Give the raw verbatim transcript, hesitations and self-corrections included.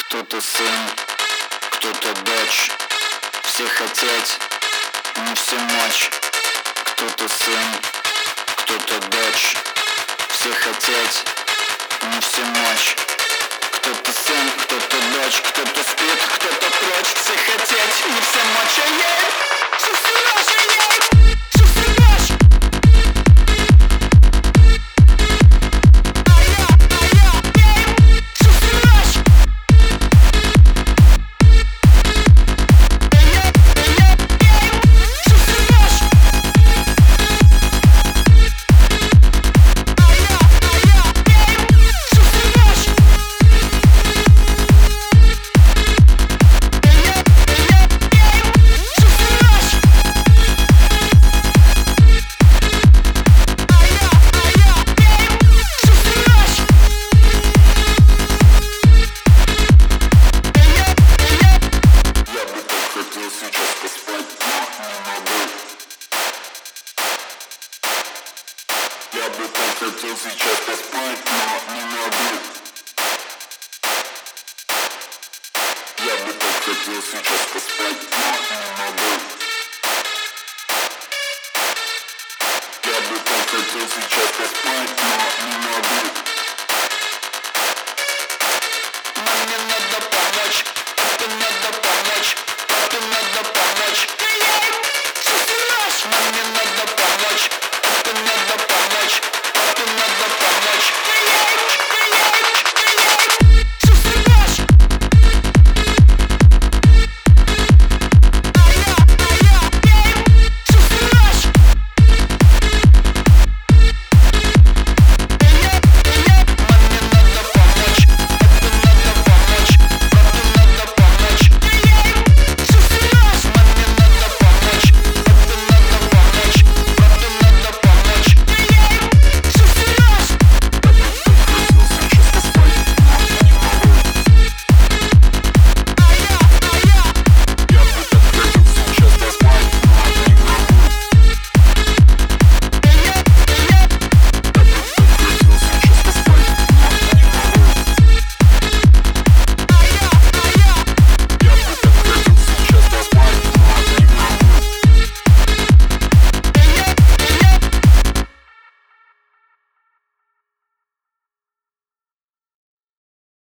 Кто-то сын, кто-то дочь, все хотеть, не все мочь. Кто-то сын, кто-то дочь, все хотеть, не все мочь. Кто-то сын, кто-то дочь, кто-то спит, кто-то прочь, все хотеть, не все мочь. Ей, все все ночь, ей, все все ночь. Я бы так хотел сейчас поспать, но не могу. Я бы так хотел сейчас поспать, но не могу. Я бы так хотел сейчас поспать, но не могу. Маме надо помочь, папе надо помочь, папе надо помочь.